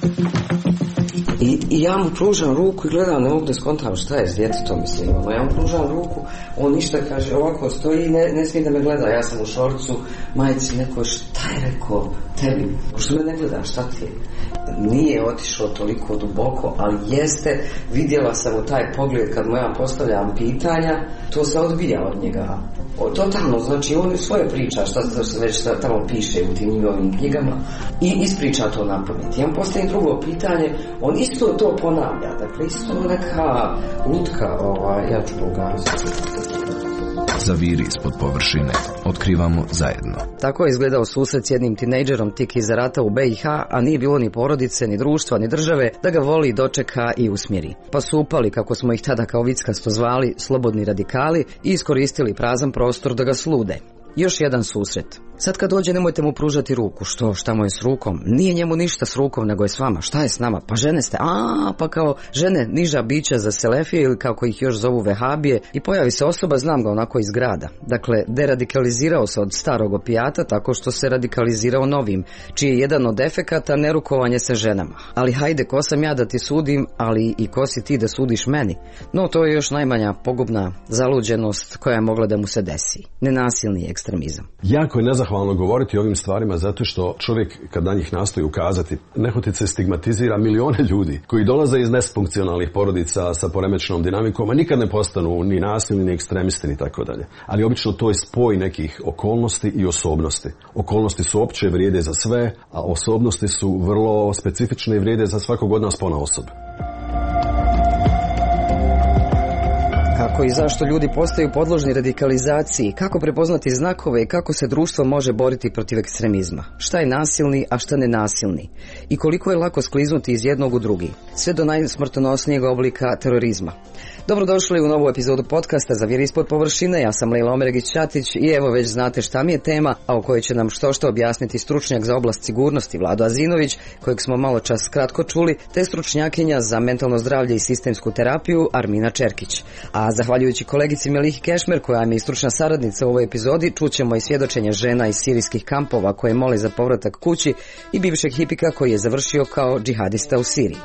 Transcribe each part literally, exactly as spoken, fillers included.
I, I ja mu pružam ruku i gledam, ne mogu da skontam šta je s djetetom, mislim, ono, ja mu pružam ruku, on ništa kaže, ovako stoji, ne, ne smije da me gleda, ja sam u šorcu, majici neko, šta je rekao tebi, što me ne gleda, šta ti je? Nije otišao toliko duboko, ali jeste, vidjela sam u taj pogled kad mu ja postavljam pitanja, to se odbija od njega. O, totalno, znači on svoje priča, šta se već tamo piše u tim njegovim knjigama i ispriča to na pamet. Ja mu postavim drugo pitanje, on isto to ponavlja, dakle isto neka lutka, ovaj, ja ću pogarzati. Zaviri ispod površine. Otkrivamo zajedno. Tako je izgledao susret s jednim tinejdžerom tik iza rata u B i H, a nije bilo ni porodice, ni društva, ni države da ga voli, dočeka i usmjeri. Pa su upali, kako smo ih tada kao vickasto zvali, slobodni radikali i iskoristili prazan prostor da ga slude. Još jedan susret. Sad kad dođe nemojte mu pružati ruku. Što? Šta mu je s rukom? Nije njemu ništa s rukom, nego je s vama. Šta je s nama? Pa žene ste. A, pa kao žene niža bića za selefije ili kako ih još zovu vehabije i pojavi se osoba, znam ga onako iz grada. Dakle, deradikalizirao se od starog opijata tako što se radikalizirao novim, čiji je jedan od efekata nerukovanje se ženama. Ali hajde, ko sam ja da ti sudim, ali i ko si ti da sudiš meni? No, to je još najmanja pogubna zaluđenost koja je mogla da mu se desi. Nenasilni ekstremizam. Jako je nezahvalno govoriti o ovim stvarima zato što čovjek kad na njih nastoji ukazati nehotice stigmatizira milione ljudi koji dolaze iz nesfunkcionalnih porodica sa poremećenom dinamikom, a nikad ne postanu ni nasilni, ni ekstremisti, ni tako dalje. Ali obično to je spoj nekih okolnosti i osobnosti. Okolnosti su opće, vrijede za sve, a osobnosti su vrlo specifične i vrijede za svakog od nas ponaosob. Kako i zašto ljudi postaju podložni radikalizaciji, kako prepoznati znakove i kako se društvo može boriti protiv ekstremizma. Šta je nasilni, a šta nenasilni? I koliko je lako skliznuti iz jednog u drugi, sve do najsmrtonosnijeg oblika terorizma. Dobrodošli u novu epizodu podcasta Zaviri ispod površine. Ja sam Lejla Omeregić-Ćatić i evo već znate šta mi je tema, a o kojoj će nam što što objasniti stručnjak za oblast sigurnosti Vlado Azinović, kojeg smo malo čas kratko čuli, te stručnjakinja za mentalno zdravlje i sistemsku terapiju Armina Čerkić. A zahvaljujući kolegici Melihi Kešmer, koja je mi stručna saradnica u ovoj epizodi, čućemo i svjedočenje žena iz sirijskih kampova koje mole za povratak kući i bivšeg hipika koji je završio kao džihadista u Siriji.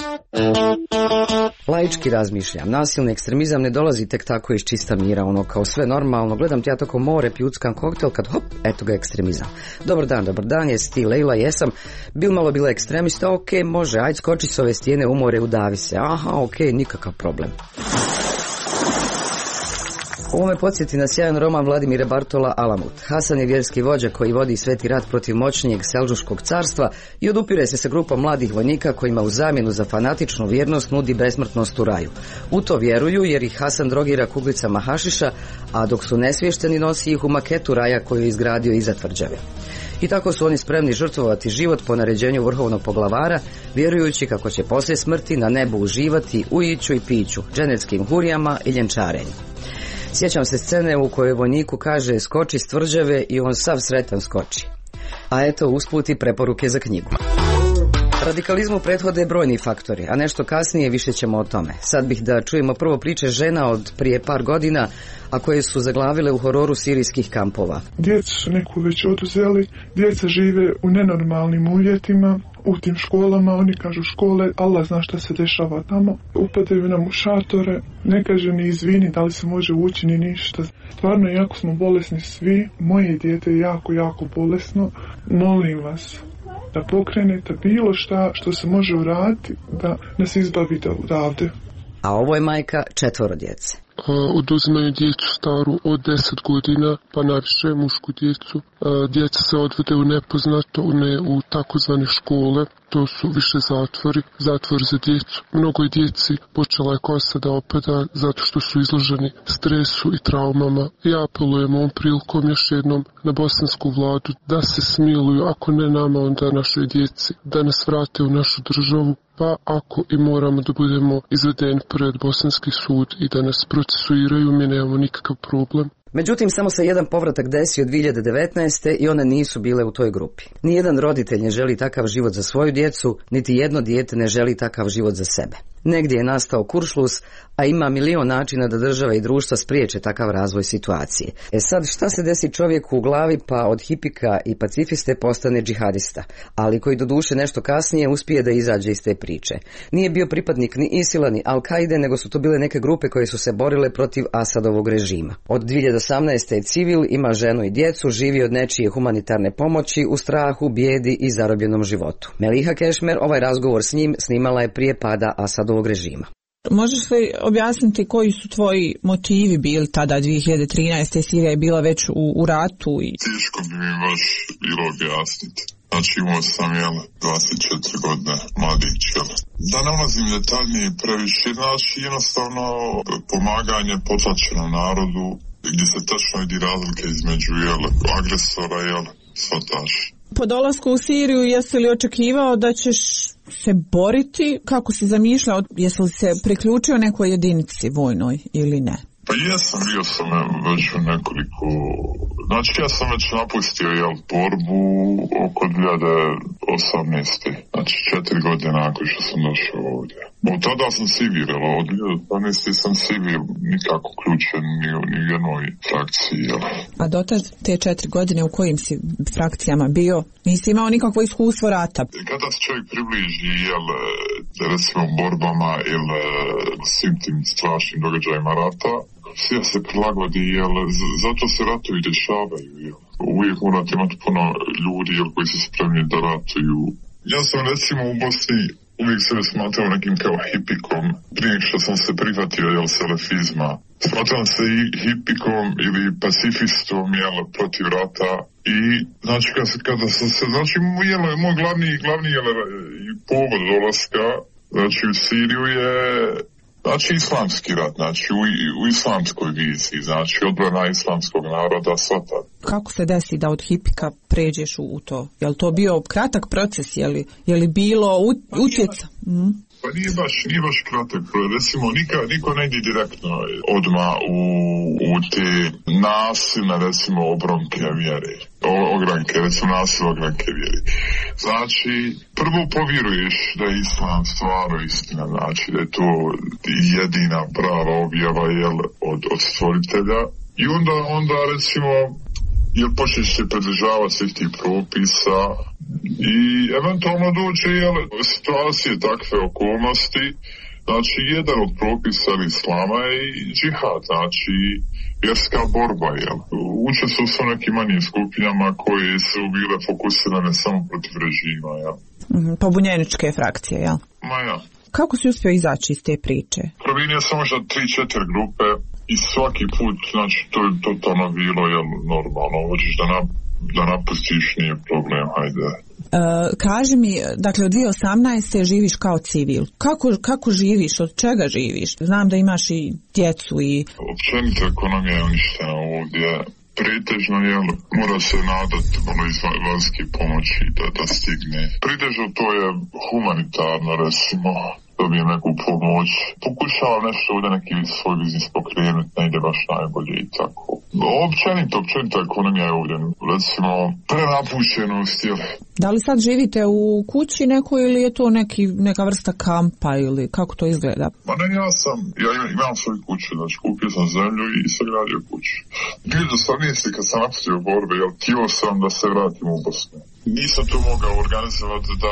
Laički razmišljam, nasilni ekstremizam ne dolazi tek tako iz čista mira, ono kao sve normalno, gledam ti ja tako more, pjuckam koktel, kad hop, eto ga ekstremizam. Dobar dan, dobar dan, jesi ti Lejla, jesam, bil malo bila ekstremista, ok, može, ajde skoči s ove stijene u more, udavi se, aha, ok, nikakav problem. Ovo me podsjeti na sjajan roman Vladimira Bartola Alamut. Hasan je vjerski vođa koji vodi sveti rat protiv moćnijeg Selđuškog carstva i odupire se sa grupom mladih vojnika kojima u zamjenu za fanatičnu vjernost nudi besmrtnost u raju. U to vjeruju jer ih Hasan drogira kuglicama hašiša, a dok su nesvješteni nosi ih u maketu raja koju je izgradio iza tvrđave. I tako su oni spremni žrtvovati život po naređenju vrhovnog poglavara, vjerujući kako će poslije smrti na nebu uživati u iću i piću, dženevskim hurijama i ljenčarenju. Sjećam se scene u kojoj vojniku kaže skoči s tvrđave i on sav sretan skoči. A eto usput i preporuke za knjigu. Radikalizmu prethode brojni faktori, a nešto kasnije više ćemo o tome. Sad bih da čujemo prvo priče žena od prije par godina, a koje su zaglavile u hororu sirijskih kampova. Djecu su neku već oduzeli, djeca žive u nenormalnim uvjetima, u tim školama, oni kažu škole, Allah zna šta se dešava tamo. Upadaju nam u šatore, ne kaže ni izvini da li se može ući ni ništa. Stvarno, jako smo bolesni svi, moje dijete je jako, jako bolesno. Molim vas da pokrenete bilo šta što se može uraditi da nas izbavite odavde. A ovo je majka četvoro djece. Oduzimaju djecu staru od deset godina, pa najviše mušku djecu. Djeca se odvode u nepoznato, ne u takozvane škole. To su više zatvori, zatvor za djecu. Mnogo je djeci počela je kosa da opada zato što su izloženi stresu i traumama. Ja apelujem ovom prilikom još jednom na bosansku vladu da se smiluju, ako ne nama, onda našoj djeci, da nas vrate u našu državu. Pa ako i moramo da budemo izvedeni pred bosanski sud i da nas procesuiraju, mi nemamo nikakav problem. Međutim, samo se jedan povratak desio dvije hiljade devetnaeste. i one nisu bile u toj grupi. Nijedan roditelj ne želi takav život za svoju djecu, niti jedno dijete ne želi takav život za sebe. Negdje je nastao kuršlus, a ima milion načina da država i društva spriječe takav razvoj situacije. E sad, šta se desi čovjeku u glavi pa od hipika i pacifiste postane džihadista, ali koji doduše nešto kasnije uspije da izađe iz te priče. Nije bio pripadnik ni Isila ni Al-Kaide, nego su to bile neke grupe koje su se borile protiv Asadovog režima. Od dvije hiljade osamnaeste je civil, ima ženu i djecu, živi od nečije humanitarne pomoći u strahu, bijedi i zarobljenom životu. Meliha Kešmer ovaj razgovor s njim snimala je prije pada Asadovog režima. Možeš li objasniti koji su tvoji motivi bili tada dvije hiljade trinaeste. Sirija je bila već u, u ratu? I... Teško bi mi baš bilo objasniti. Znači imao sam jel, dvadeset četiri godine, mladić jel. Da ne ulazim detaljnije previše, znači jednostavno pomaganje potlačenom narodu gdje se tačno vidi razlike između jel, agresora i svataša. Po dolasku u Siriju jesi li očekivao da ćeš se boriti? Kako si zamišljao? Jesi li se priključio nekoj jedinici vojnoj ili ne? Pa jesam, bio sam već u nekoliko... Znači ja sam već napustio jel, borbu oko dvije hiljade osamnaeste. Znači četiri godine nakon što sam došao ovdje. Od tada sam civil, od dvije hiljade osamnaeste sam civil, nikako ključen ni u ni jednoj frakciji. Jel. A dotad te četiri godine u kojim si frakcijama bio? Nisi imao nikakvo iskustvo rata? Kada se čovjek približi, jel, recimo borbama ili svim tim strašnim događajima rata, sve se prilagodi, jel, zato se ratovi dešavaju, jel. Uvijek morate imati puno ljudi, jel, koji su spremni da ratuju. Ja sam recimo u Bosni uvijek se smatrao nekim kao hipikom, prije što sam se prihvatio, jel, selefizma. Smatram se i hipikom ili pacifistom, jel, protiv rata. I, znači, kada, kada sam se, znači, jel, moj glavni, glavni, jel, povod dolaska, znači, u Siriju je... Znači islamski rat, znači u, u islamskoj viziji, znači odbrana islamskog naroda, svata. Kako se desi da od hipika pređeš u, u to? Je li to bio kratak proces, je li, je li bilo utjeca? Mm. Pa nije baš, nije baš kratak, recimo nika, niko ne ide direktno odmah u, u te nasilne, recimo, obronke vjere. O, ogranke, recimo nasilne ogranke vjere. Znači, prvo povjeruješ da je islam stvarno istina, znači da je to jedina prava objava jel, od, od stvoritelja. I onda, onda recimo, jel počneš se pridržavati svih tih propisa i eventualno dođe jel, situacije, takve okolnosti. Znači, jedan od propisa islama je i džihad, znači vjerska borba, jel. Učestvovao su nekim manjim skupinama koje su bile fokusirane samo protiv režima, jel. Mm, pobunjeničke frakcije, jel? Ma ja. Kako si uspio izaći iz te priče? Promijenio sam možda tri četiri grupe i svaki put, znači, to je totalno bilo, jel, normalno. Hoćeš da, nap, da napustiš, nije problem, hajde. Uh, kaži mi, dakle od dvije hiljade osamnaeste živiš kao civil. Kako, kako živiš? Od čega živiš? Znam da imaš i djecu i... Općenito ekonomija je uništena ovdje. Pretežno, jel, mora se nadati malo iz vanjske pomoći da, da stigne. Pretežno to je humanitarno, recimo, dobijem neku pomoć. Pokušavam nešto ovdje neki svoj biznis pokrenuti, ne ide baš najbolje i tako. Općenito, općenito ekonomija je ovdje, recimo, prenapušenost, jel. Da li sad živite u kući nekoj ili je to neki, neka vrsta kampa ili kako to izgleda? Ma ne, ja sam, ja imam svoju kuću, znači kupio sam zemlju i sagradio kuću. dvije hiljade osamnaeste kad sam napustio borbe, jel, htio sam da se vratim u Bosnu. Nisam to mogao organizovati da...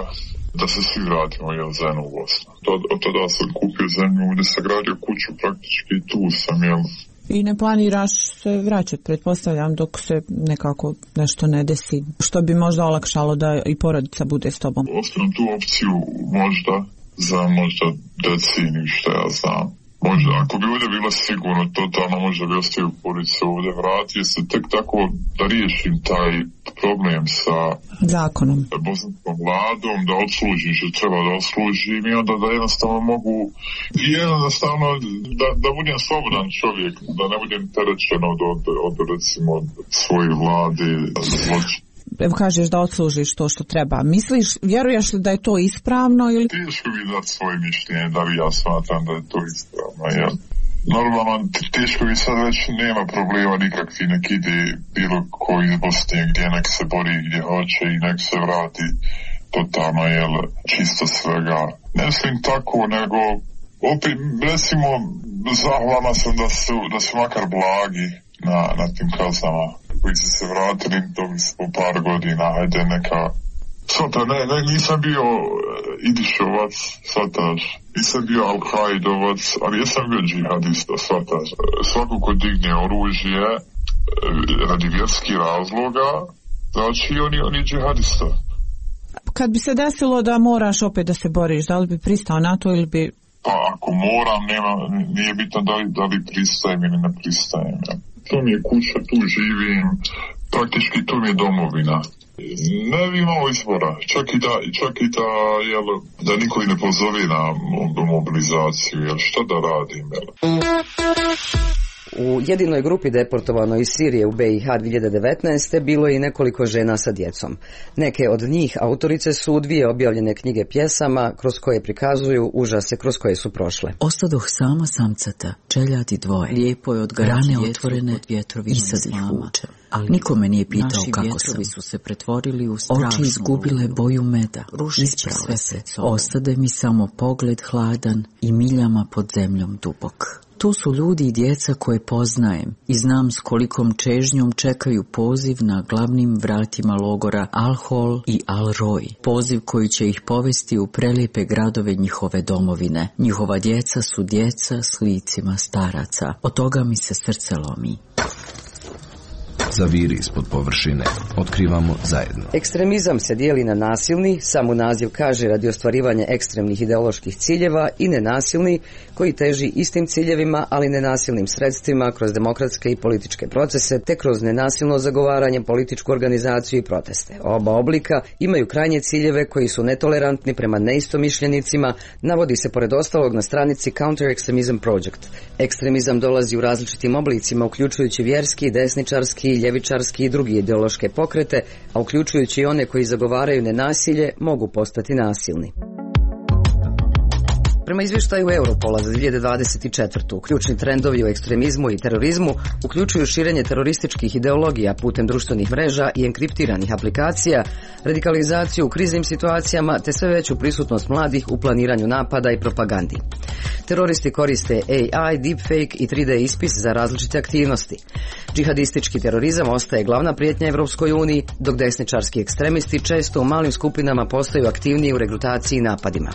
da se svi vratimo, jel, zajedno u Bosnu. Od tada sam kupio zemlju, gdje sam gradio kuću praktički i tu sam, jel. I ne planiraš se vraćati, pretpostavljam, dok se nekako nešto ne desi, što bi možda olakšalo da i porodica bude s tobom? Ostavim tu opciju možda, za možda deceniju, što ja znam. Možda, ako bi ovdje bilo sigurno, totalno možda bi ostavio porodicu ovdje, vratio se tek tako da riješim taj problem sa zakonom, bosanskom vladom, da odslužim što treba da odslužim i onda da jednostavno mogu i jednostavno da, da budem slobodan čovjek, da ne budem terečen od, od, od recimo od svoje vlade, zločina. Evo kažeš da odslužiš to što treba. Misliš, vjeruješ li da je to ispravno ili... Teško bi dati svoje mišljenje, da li ja smatram da je to ispravno, ja. Normalno, teško bi sad već nema problema nikakvi, nek ide bilo koji iz Bosne gdje nek se bori gdje hoće i nek se vrati totalno jel, čisto svega. Ne mislim tako, nego opet, recimo, zahvalna sam da su, da su makar blagi na, na tim kaznama koji su se vratili po par godina, hajde neka. Svata, ne, ne, nisam bio Idišovac, svataš, nisam bio Al-Kaidovac, ali jesam bio džihadista, svataš. Svako ko digne oružje radi vjerskih razloga, znači on je, on je džihadista. Kad bi se desilo da moraš opet da se boriš, da li bi pristao na to ili bi... Pa ako moram, nema, nije bitno da li, da li pristajem ili ne pristajem. Ja. To mi je kuća, tu živim, praktički to mi je domovina. Ne bi imao izbora, čak i da, čak i da, jel, da niko i ne pozove na mobilizaciju, jel, šta da radim, jel. U jedinoj grupi deportovanoj iz Sirije u B i H dvije hiljade devetnaeste. bilo je i nekoliko žena sa djecom. Neke od njih autorice su dvije objavljene knjige pjesama kroz koje prikazuju užase kroz koje su prošle. Ostadoh sama samcata, čeljati dvoje, lijepo je od rane otvorene i sad ih vuče. Ali niko me nije pitao kako sam. Su se pretvorili u oči izgubile boju meda, isprale se, ostade mi samo pogled hladan i miljama pod zemljom dubok. Tu su ljudi i djeca koje poznajem i znam s kolikom čežnjom čekaju poziv na glavnim vratima logora Al-Hol i Al-Roj. Poziv koji će ih povesti u prelijepe gradove njihove domovine. Njihova djeca su djeca s licima staraca. Od toga mi se srce lomi. Zaviri ispod površine. Otkrivamo zajedno. Ekstremizam se dijeli na nasilni, samo naziv kaže radi ostvarivanja ekstremnih ideoloških ciljeva, i nenasilni, koji teži istim ciljevima, ali nenasilnim sredstvima kroz demokratske i političke procese, te kroz nenasilno zagovaranje, političku organizaciju i proteste. Oba oblika imaju krajnje ciljeve koji su netolerantni prema neistomišljenicima, navodi se pored ostalog na stranici Counter Extremism Project. Ekstremizam dolazi u različitim oblicima, uključujući vjerski, desničarski, ljevičarski i drugi ideološke pokrete, a uključujući i one koji zagovaraju nenasilje, mogu postati nasilni. Prema izvještaju Europola za dvije hiljade dvadeset četvrtu. ključni trendovi u ekstremizmu i terorizmu uključuju širenje terorističkih ideologija putem društvenih mreža i enkriptiranih aplikacija, radikalizaciju u kriznim situacijama te sve veću prisutnost mladih u planiranju napada i propagandi. Teroristi koriste A I, deepfake i tri D ispis za različite aktivnosti. Džihadistički terorizam ostaje glavna prijetnja Evropskoj uniji, dok desničarski ekstremisti često u malim skupinama postaju aktivniji u regrutaciji i napadima.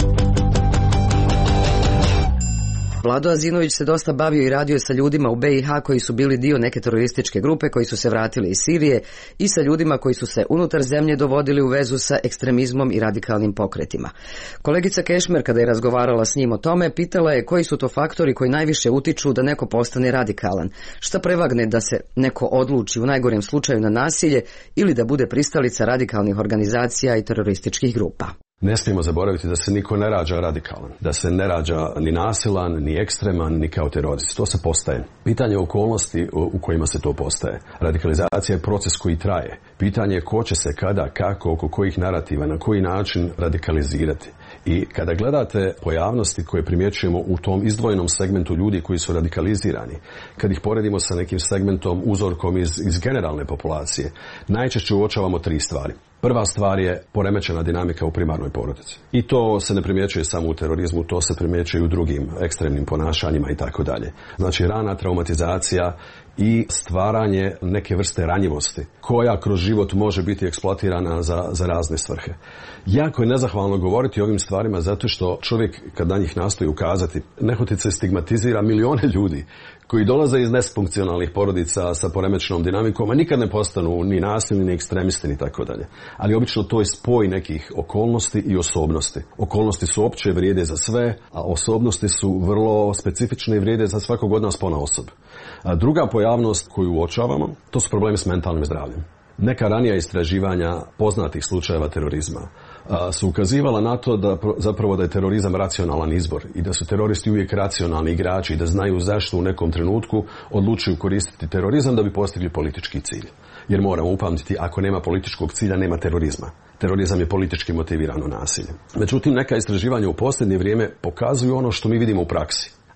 Vlado Azinović se dosta bavio i radio sa ljudima u B i H koji su bili dio neke terorističke grupe koji su se vratili iz Sirije i sa ljudima koji su se unutar zemlje dovodili u vezu sa ekstremizmom i radikalnim pokretima. Kolegica Kešmer, kada je razgovarala s njim o tome, pitala je koji su to faktori koji najviše utiču da neko postane radikalan. Šta prevagne da se neko odluči u najgorem slučaju na nasilje ili da bude pristalica radikalnih organizacija i terorističkih grupa? Ne smijemo zaboraviti da se niko ne rađa radikalan, da se ne rađa ni nasilan, ni ekstreman, ni kao terorist. To se postaje. Pitanje okolnosti u kojima se to postaje. Radikalizacija je proces koji traje. Pitanje je ko će se kada, kako, oko kojih narativa, na koji način radikalizirati. I kada gledate pojavnosti koje primjećujemo u tom izdvojenom segmentu ljudi koji su radikalizirani, kad ih poredimo sa nekim segmentom, uzorkom iz, iz generalne populacije, najčešće uočavamo tri stvari. Prva stvar je poremećena dinamika u primarnoj porodici. I to se ne primjećuje samo u terorizmu, to se primjećuje i u drugim ekstremnim ponašanjima i tako dalje. Znači rana traumatizacija i stvaranje neke vrste ranjivosti koja kroz život može biti eksploatirana za, za razne svrhe. Jako je nezahvalno govoriti o ovim stvarima zato što čovjek kad na njih nastoji ukazati, nehotice stigmatizira milione ljudi koji dolaze iz nesfunkcionalnih porodica sa poremećenom dinamikom, a nikad ne postanu ni nasilni, ni ekstremisti, ni tako dalje. Ali obično to je spoj nekih okolnosti i osobnosti. Okolnosti su opće, vrijede za sve, a osobnosti su vrlo specifične i vrijede za svakog od nas ponaosob. A druga pojavnost koju uočavamo, to su problemi s mentalnim zdravljem. Neka ranija istraživanja poznatih slučajeva terorizma a, su ukazivala na to da zapravo da je terorizam racionalan izbor i da su teroristi uvijek racionalni igrači i da znaju zašto u nekom trenutku odlučuju koristiti terorizam da bi postigli politički cilj. Jer moramo upamtiti, ako nema političkog cilja, nema terorizma. Terorizam je politički motivirano nasilje. Međutim, neka istraživanja u posljednje vrijeme pokazuju ono što mi vidimo u praksi.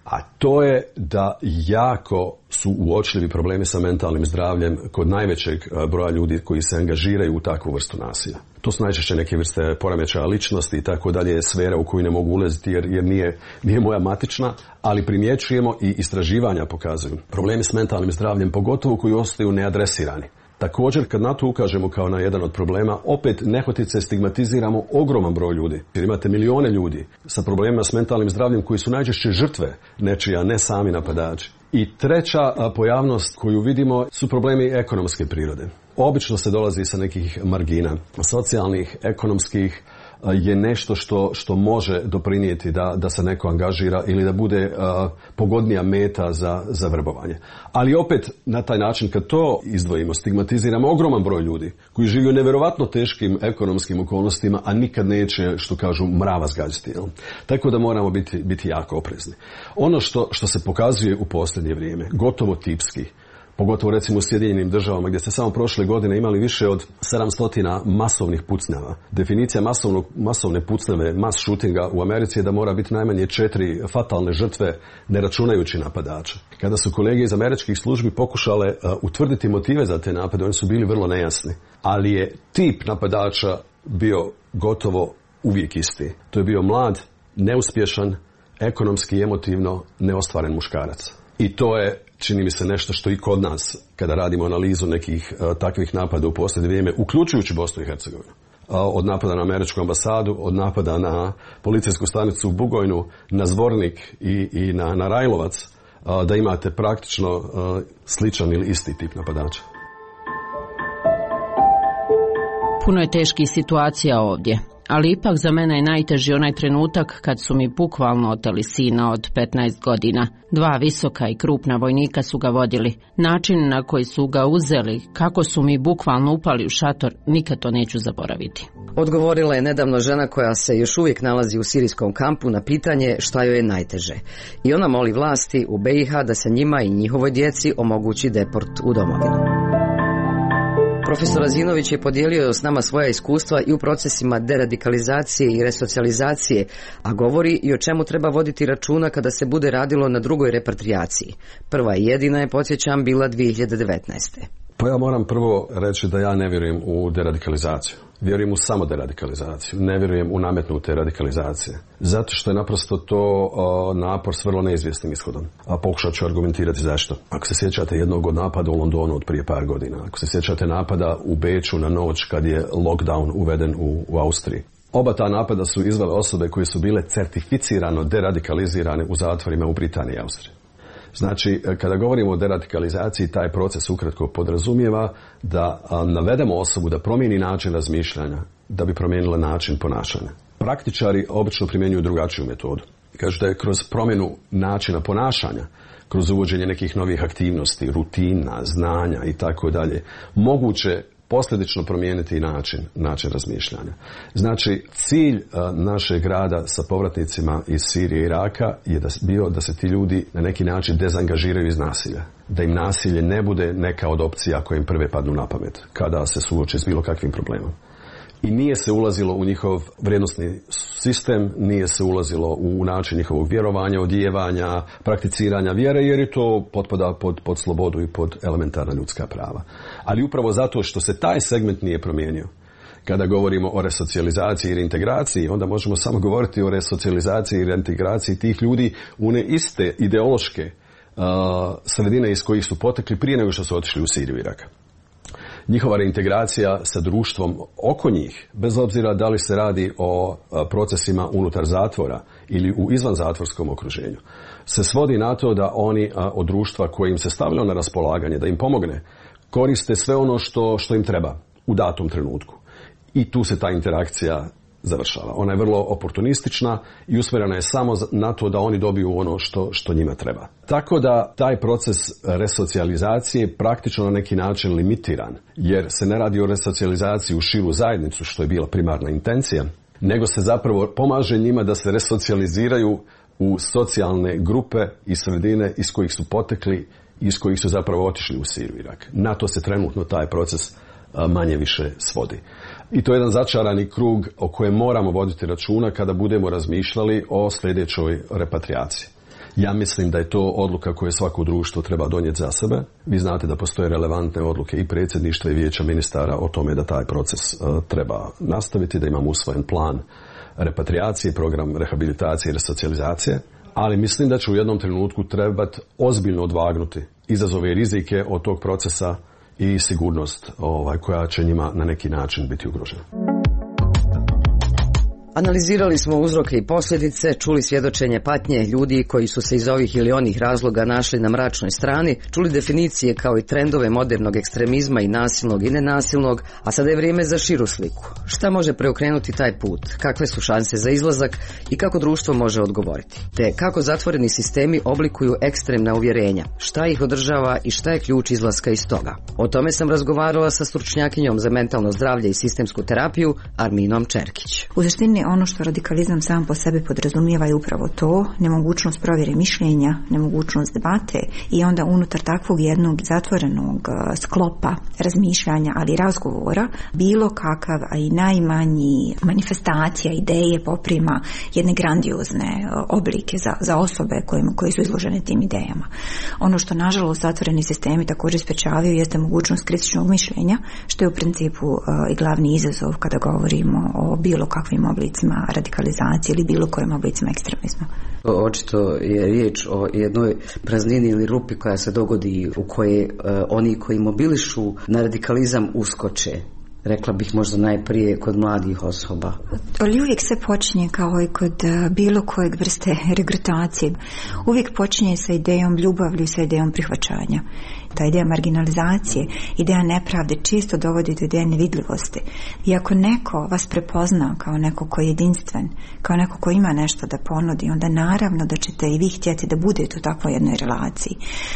a to je da jako su uočljivi problemi sa mentalnim zdravljem kod najvećeg broja ljudi koji se angažiraju u takvu vrstu nasilja. To su najčešće neke vrste poremećaja ličnosti i tako dalje, sfera u koju ne mogu ulaziti jer, jer nije, nije moja matična, ali primjećujemo i istraživanja pokazuju problemi s mentalnim zdravljem, pogotovo koji ostaju neadresirani. Također, kad na to ukažemo kao na jedan od problema, opet nehotice stigmatiziramo ogroman broj ljudi. Jer imate milione ljudi sa problemima s mentalnim zdravljem koji su najčešće žrtve nečija, ne sami napadači. I treća pojavnost koju vidimo su problemi ekonomske prirode. Obično se dolazi sa nekih margina, socijalnih, ekonomskih, je nešto što, što može doprinijeti da, da se neko angažira ili da bude uh, pogodnija meta za, za vrbovanje. Ali opet na taj način kad to izdvojimo, stigmatiziramo ogroman broj ljudi koji žive u nevjerovatno teškim ekonomskim okolnostima, a nikad neće, što kažu, mrava zgađati. Jel? Tako da moramo biti, biti jako oprezni. Ono što, što se pokazuje u posljednje vrijeme, gotovo tipski, pogotovo recimo u Sjedinjenim državama gdje ste samo prošle godine imali više od sedamsto masovnih pucnjava. Definicija masovnog, masovne pucnjave, mass shootinga u Americi je da mora biti najmanje četiri fatalne žrtve ne računajući napadača. Kada su kolege iz američkih službi pokušale uh, utvrditi motive za te napade, oni su bili vrlo nejasni. Ali je tip napadača bio gotovo uvijek isti. To je bio mlad, neuspješan, ekonomski i emotivno neostvaren muškarac. I to je, čini mi se, nešto što i kod nas, kada radimo analizu nekih uh, takvih napada u posljednje vrijeme, uključujući Bosnu i Hercegovinu, uh, od napada na američku ambasadu, od napada na policijsku stanicu u Bugojnu, na Zvornik i, i na, na Rajlovac, uh, da imate praktično uh, sličan ili isti tip napadača. Puno je teških situacija ovdje. Ali ipak za mene je najteži onaj trenutak kad su mi bukvalno oteli sina od petnaest godina. Dva visoka i krupna vojnika su ga vodili. Način na koji su ga uzeli, kako su mi bukvalno upali u šator, nikad to neću zaboraviti. Odgovorila je nedavno žena koja se još uvijek nalazi u sirijskom kampu na pitanje šta joj je najteže. I ona moli vlasti u B i H da se njima i njihovoj djeci omogući deport u domovinu. Profesor Azinović je podijelio s nama svoja iskustva i u procesima deradikalizacije i resocijalizacije, a govori i o čemu treba voditi računa kada se bude radilo na drugoj repatriaciji. Prva i jedina je, podsjećam, bila dvije hiljade devetnaeste. Pa ja moram prvo reći da ja ne vjerujem u deradikalizaciju. Vjerujem u samo deradikalizaciju. Ne vjerujem u nametnute radikalizacije. Zato što je naprosto to o, napor s vrlo neizvjesnim ishodom. A pokušat ću argumentirati zašto. Ako se sjećate jednog od napada u Londonu od prije par godina, ako se sjećate napada u Beču na noć kad je lockdown uveden u, u Austriji. Oba ta napada su izvele osobe koje su bile certificirano deradikalizirane u zatvorima u Britaniji i Austriji. Znači, kada govorimo o deradikalizaciji, taj proces ukratko podrazumijeva da a, navedemo osobu da promijeni način razmišljanja, da bi promijenila način ponašanja. Praktičari obično primjenjuju drugačiju metodu. Kažu da je kroz promjenu načina ponašanja, kroz uvođenje nekih novih aktivnosti, rutina, znanja i tako dalje, moguće posljedično promijeniti način, način razmišljanja. Znači, cilj a, našeg rada sa povratnicima iz Sirije i Iraka je da, bio da se ti ljudi na neki način dezangažiraju iz nasilja. Da im nasilje ne bude neka od opcija koje im prve padnu na pamet kada se suoče s bilo kakvim problemom. I nije se ulazilo u njihov vrijednosni sistem, nije se ulazilo u način njihovog vjerovanja, odijevanja, prakticiranja vjere, jer je to potpada pod, pod slobodu i pod elementarna ljudska prava. Ali upravo zato što se taj segment nije promijenio, kada govorimo o resocijalizaciji i reintegraciji, onda možemo samo govoriti o resocijalizaciji i reintegraciji tih ljudi u one iste ideološke uh, sredine iz kojih su potekli prije nego što su otišli u Siriju i Irak. Njihova reintegracija sa društvom oko njih, bez obzira da li se radi o procesima unutar zatvora ili u izvanzatvorskom okruženju, se svodi na to da oni od društva koje im se stavljalo na raspolaganje, da im pomogne, koriste sve ono što, što im treba u datom trenutku. I tu se ta interakcija završava. Ona je vrlo oportunistična i usmjerena je samo na to da oni dobiju ono što, što njima treba. Tako da taj proces resocijalizacije je praktično na neki način limitiran, jer se ne radi o resocijalizaciji u širu zajednicu, što je bila primarna intencija, nego se zapravo pomaže njima da se resocijaliziraju u socijalne grupe i sredine iz kojih su potekli i iz kojih su zapravo otišli u Siriju i Irak. Na to se trenutno taj proces manje više svodi. I to je jedan začarani krug o kojem moramo voditi računa kada budemo razmišljali o sljedećoj repatriaciji. Ja mislim da je to odluka koju svako društvo treba donijeti za sebe. Vi znate da postoje relevantne odluke i predsjedništva i vijeća ministara o tome da taj proces uh, treba nastaviti, da imamo usvojen plan repatriacije, program rehabilitacije i resocijalizacije, ali mislim da će u jednom trenutku trebati ozbiljno odvagnuti izazove i rizike od tog procesa i sigurnost ovaj, koja će njima na neki način biti ugrožena. Analizirali smo uzroke i posljedice, čuli svjedočenje patnje ljudi koji su se iz ovih ili onih razloga našli na mračnoj strani, čuli definicije kao i trendove modernog ekstremizma i nasilnog i nenasilnog, a sada je vrijeme za širu sliku. Šta može preokrenuti taj put? Kakve su šanse za izlazak i kako društvo može odgovoriti? Te kako zatvoreni sistemi oblikuju ekstremna uvjerenja? Šta ih održava i šta je ključ izlaska iz toga? O tome sam razgovarala sa stručnjakinjom za mentalno zdravlje i sistemsku terapiju Arminom Čerkić. U suštini ono što radikalizam sam po sebi podrazumijeva je upravo to, nemogućnost provjere mišljenja, nemogućnost debate i onda unutar takvog jednog zatvorenog sklopa razmišljanja, ali i razgovora, bilo kakav, a i najmanji manifestacija, ideje poprima jedne grandiozne oblike za, za osobe kojima, koje su izložene tim idejama. Ono što nažalost zatvoreni sistemi također sprečavaju jeste mogućnost kritičnog mišljenja, što je u principu uh, i glavni izazov kada govorimo o bilo kakvim oblicima radikalizacije ili bilo kojim oblicima ekstremizma. Očito je riječ o jednoj praznini ili rupi koja se dogodi u kojoj uh, oni koji mobilišu na radikalizam uskoče. Rekla bih možda najprije kod mladih osoba. Ali uvijek se počinje kao i kod bilo kojeg vrste regrutacije. Uvijek počinje sa idejom ljubavlju i sa idejom prihvaćanja. Ta ideja marginalizacije, ideja nepravde često dovodi do ideje nevidljivosti. I ako neko vas prepozna kao neko ko je jedinstven, kao neko ko ima nešto da ponudi, onda naravno da ćete i vi htjeti da budete u takvoj jednoj relaciji.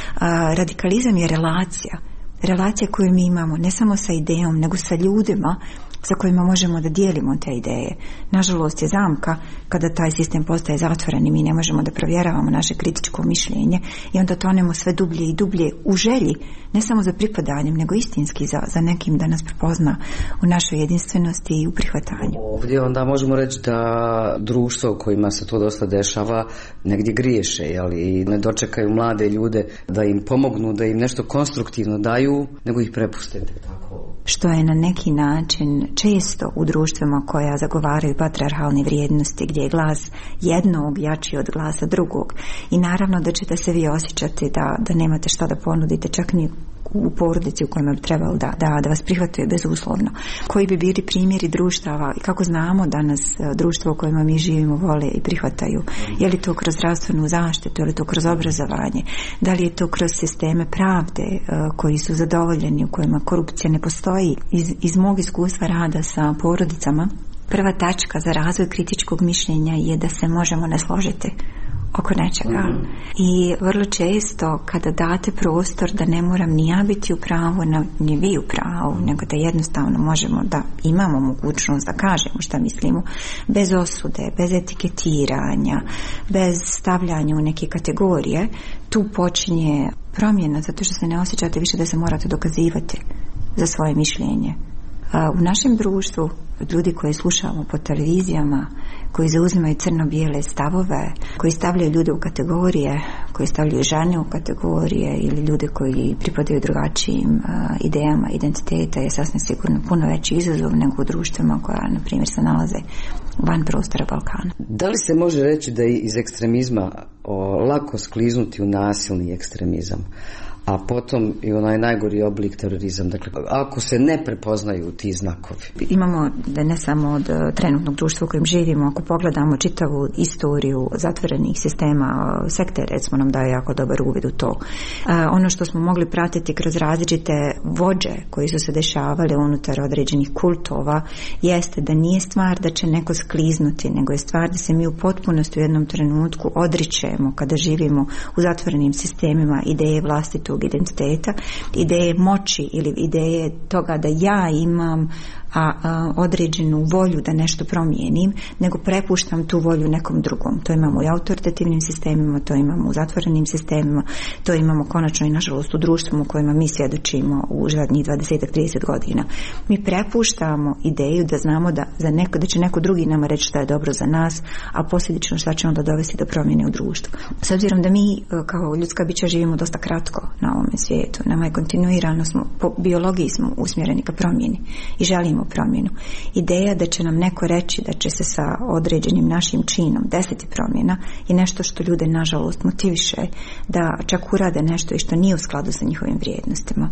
A, radikalizam je relacija. Relacija koju mi imamo ne samo sa idejom, nego sa ljudima sa kojima možemo da dijelimo te ideje. Nažalost je zamka kada taj sistem postaje zatvoren i mi ne možemo da provjeravamo naše kritičko mišljenje i onda tonemo sve dublje i dublje u želji, ne samo za pripadanjem, nego istinski za, za nekim da nas prepozna u našoj jedinstvenosti i u prihvatanju. Ovdje onda možemo reći da društvo u kojima se to dosta dešava negdje griješe, jel? I ne dočekaju mlade ljude da im pomognu, da im nešto konstruktivno daju, nego ih prepuste tako. Što je na neki način često u društvima koja zagovaraju patrijarhalne vrijednosti, gdje je glas jednog jači od glasa drugog. I naravno da ćete se vi osjećati da, da nemate šta da ponudite, čak ni u porodici u kojima bi trebalo da, da, da vas prihvatuje bezuslovno. Koji bi bili primjeri društava i kako znamo danas društvo u kojima mi živimo vole i prihvataju? Je li to kroz zdravstvenu zaštitu, je li to kroz obrazovanje? Da li je to kroz sisteme pravde uh, koji su zadovoljeni, u kojima korupcija ne postoji? Iz, iz mog iskustva rada sa porodicama, prva tačka za razvoj kritičkog mišljenja je da se možemo ne složiti oko nečega. Mm-hmm. I vrlo često kada date prostor da ne moram ni ja biti u pravu, ni vi u pravu, nego da jednostavno možemo da imamo mogućnost da kažemo šta mislimo, bez osude, bez etiketiranja, bez stavljanja u neke kategorije, tu počinje promjena, zato što se ne osjećate više da se morate dokazivati za svoje mišljenje. U našem društvu, ljudi koji slušamo po televizijama, koji zauzimaju crno-bijele stavove, koji stavljaju ljude u kategorije, koji stavljaju žene u kategorije ili ljude koji pripadaju drugačijim uh, idejama identiteta, je sasvim sigurno puno veći izazov nego u društvima koja, na primjer, se nalaze van prostora Balkana. Da li se može reći da je iz ekstremizma o, lako skliznuti u nasilni ekstremizam, a potom i onaj najgori oblik terorizam, dakle, ako se ne prepoznaju ti znakovi? Imamo da ne samo od trenutnog društva u kojem živimo, ako pogledamo čitavu istoriju zatvorenih sistema, sekte recimo nam daje jako dobar uvid u to. A, ono što smo mogli pratiti kroz različite vođe koji su se dešavali unutar određenih kultova, jeste da nije stvar da će neko skliznuti, nego je stvar da se mi u potpunosti u jednom trenutku odričemo kada živimo u zatvorenim sistemima ideje vlastitog identiteta, ideje moći ili ideje toga da ja imam a, a određenu volju da nešto promijenim, nego prepuštam tu volju nekom drugom. To imamo i autoritativnim sistemima, to imamo u zatvorenim sistemima, to imamo konačno i nažalost u društvu u kojima mi svjedočimo u zadnjih dvadeset do trideset godina. Mi prepuštamo ideju da znamo da, za neko, da će neko drugi nama reći šta je dobro za nas, a posljedično šta će onda dovesti do promjene u društvu. S obzirom da mi kao ljudska bića živimo dosta kratko na ovome svijetu, nama je kontinuirano, smo, po biologiji smo usmjereni ka promjeni i želimo promjenu. Ideja da će nam neko reći da će se sa određenim našim činom desiti promjena je nešto što ljude nažalost motiviše da čak urade nešto i što nije u skladu sa njihovim vrijednostima.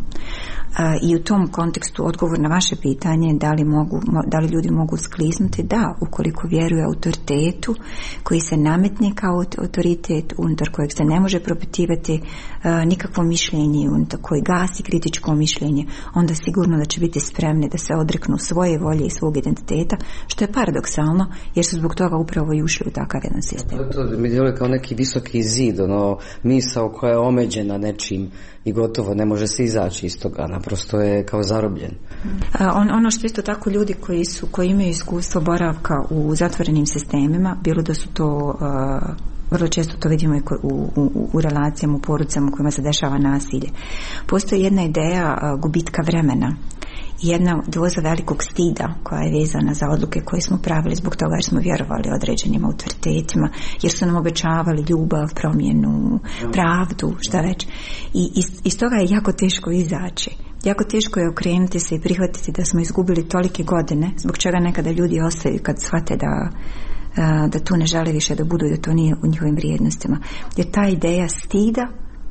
I u tom kontekstu odgovor na vaše pitanje da li, mogu, da li ljudi mogu skliznuti, da, ukoliko vjeruje autoritetu koji se nametne kao autoritet, unutar kojeg se ne može propitivati nikakvo mišljenje, unutar koji gasi kritičko mišljenje, onda sigurno da će biti spremni da se odreknu svoje volje i svog identiteta, što je paradoksalno, jer su zbog toga upravo i ušli u takav jedan sistem. To mi djeluje kao neki visoki zid, ono, misao koja je omeđena nečim i gotovo ne može se izaći iz toga, naprosto je kao zarobljen. On, ono što isto tako ljudi koji su, koji imaju iskustvo boravka u zatvorenim sistemima, bilo da su to uh, vrlo često to vidimo i u, u, u relacijama, u porodicama u kojima se dešava nasilje. Postoji jedna ideja uh, gubitka vremena, jedna doza velikog stida koja je vezana za odluke koje smo pravili zbog toga jer smo vjerovali određenim autoritetima, jer su nam obećavali ljubav, promjenu, pravdu, šta već. I iz, iz toga je jako teško izaći. Jako teško je okrenuti se i prihvatiti da smo izgubili tolike godine, zbog čega nekada ljudi ostaju kad shvate da da tu ne žele više da budu i da to nije u njihovim vrijednostima. Jer ta ideja stida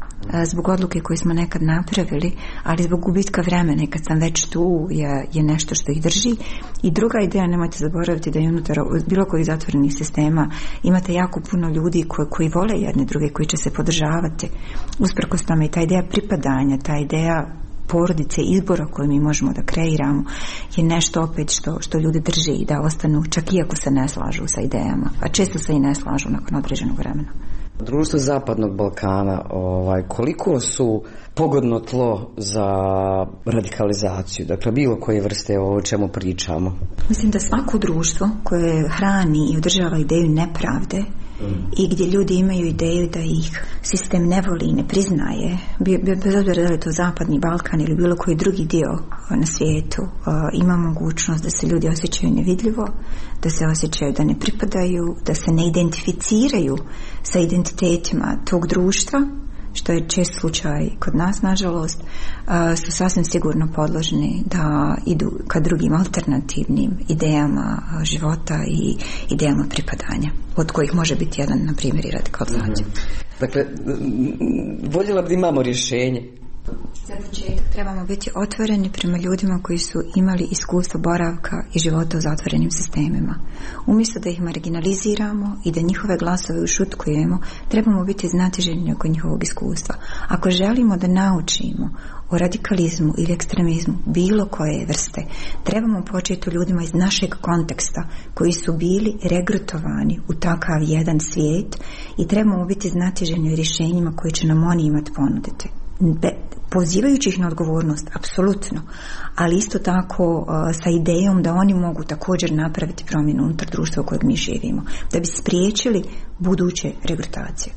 zbog odluke koje smo nekad napravili, ali zbog gubitka vremena i kad sam već tu je, je nešto što ih drži. I druga ideja, nemojte zaboraviti da je unutar bilo kojih zatvorenih sistema imate jako puno ljudi koji, koji vole jedne druge, koji će se podržavati usprkos tome, i ta ideja pripadanja, ta ideja porodice, izbora koje mi možemo da kreiramo je nešto opet što, što ljudi drži i da ostanu čak iako se ne slažu sa idejama, a često se i ne slažu nakon određenog vremena. Društvo Zapadnog Balkana, ovaj, koliko su pogodno tlo za radikalizaciju, dakle bilo koje vrste o čemu pričamo? Mislim da svako društvo koje hrani i održava ideju nepravde mm. i gdje ljudi imaju ideju da ih sistem ne voli i ne priznaje, bez obzira da li je to Zapadni Balkan ili bilo koji drugi dio na svijetu, ima mogućnost da se ljudi osjećaju nevidljivo, da se osjećaju da ne pripadaju, da se ne identificiraju sa identitetima tog društva, što je čest slučaj kod nas, nažalost, su sasvim sigurno podložni da idu ka drugim alternativnim idejama života i idejama pripadanja, od kojih može biti jedan, na primjer, i radikalizacija. Dakle, voljela bi da imamo rješenje. Za početak trebamo biti otvoreni prema ljudima koji su imali iskustvo boravka i života u zatvorenim sistemima. Umjesto da ih marginaliziramo i da njihove glasove ušutkujemo, trebamo biti znatiželjni oko njihovog iskustva. Ako želimo da naučimo o radikalizmu ili ekstremizmu bilo koje vrste, trebamo početi u ljudima iz našeg konteksta koji su bili regrutovani u takav jedan svijet i trebamo biti znatiželjni rješenjima koje će nam oni imati ponuditi. Be, pozivajući ih na odgovornost, apsolutno, ali isto tako uh, sa idejom da oni mogu također napraviti promjenu unutar društva u kojeg mi živimo, da bi spriječili buduće regrutacije.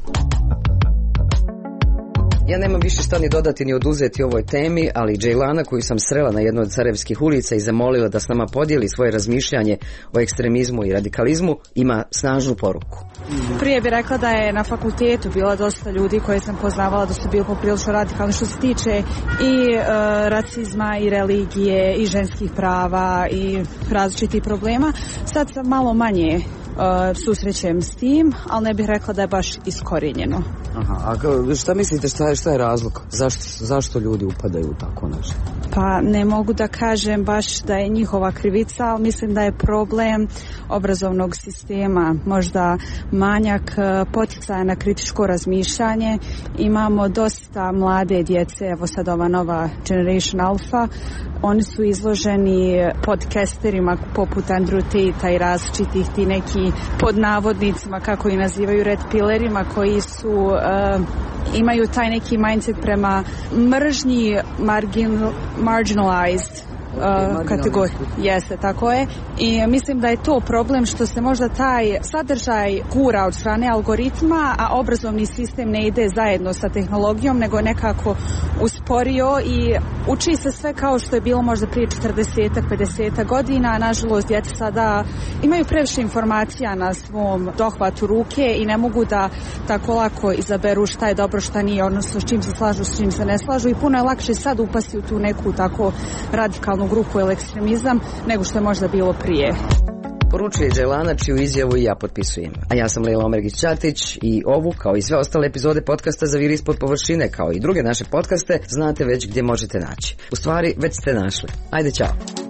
Ja nemam više šta ni dodati ni oduzeti ovoj temi, ali Džejlana, koju sam srela na jednoj od Sarajevskih ulica i zamolila da s nama podijeli svoje razmišljanje o ekstremizmu i radikalizmu, ima snažnu poruku. Prije bih rekla da je na fakultetu bilo dosta ljudi koje sam poznavala da su bili poprilično radikalni što se tiče i e, rasizma i religije i ženskih prava i različitih problema. Sad sam malo manje Uh, susrećem s tim, ali ne bih rekla da je baš iskorijenjeno. Aha, a šta mislite, šta je, šta je razlog? Zašto, zašto ljudi upadaju u tako nešto? Pa ne mogu da kažem baš da je njihova krivica, ali mislim da je problem obrazovnog sistema, možda manjak poticaja na kritičko razmišljanje. Imamo dosta mlade djece, evo sad ova nova Generation Alpha, oni su izloženi podcasterima poput Andrew Tate i različitih ti neki pod navodnicima, kako i nazivaju, red pillerima, koji su uh, imaju taj neki mindset prema mržnji margin, marginalized uh, kategorije. Jeste, tako je. I mislim da je to problem što se možda taj sadržaj gura od strane algoritma, a obrazovni sistem ne ide zajedno sa tehnologijom, nego nekako usporio i uči se sve kao što je bilo možda prije četrdeset pedeset godina, a nažalost djeca sada imaju previše informacija na svom dohvatu ruke i ne mogu da tako lako izaberu šta je dobro, šta nije, odnosno s čim se slažu, s čim se ne slažu i puno je lakše sad upasti u tu neku tako radikalnu grupu ili ekstremizam nego što je možda bilo prije. Poručuje Đelana, čiju izjavu i ja potpisujem. A ja sam Lejla Omergić-Ćatić i ovu, kao i sve ostale epizode podcasta Zaviri ispod površine, kao i druge naše podcaste, znate već gdje možete naći. U stvari, već ste našli. Ajde, čao.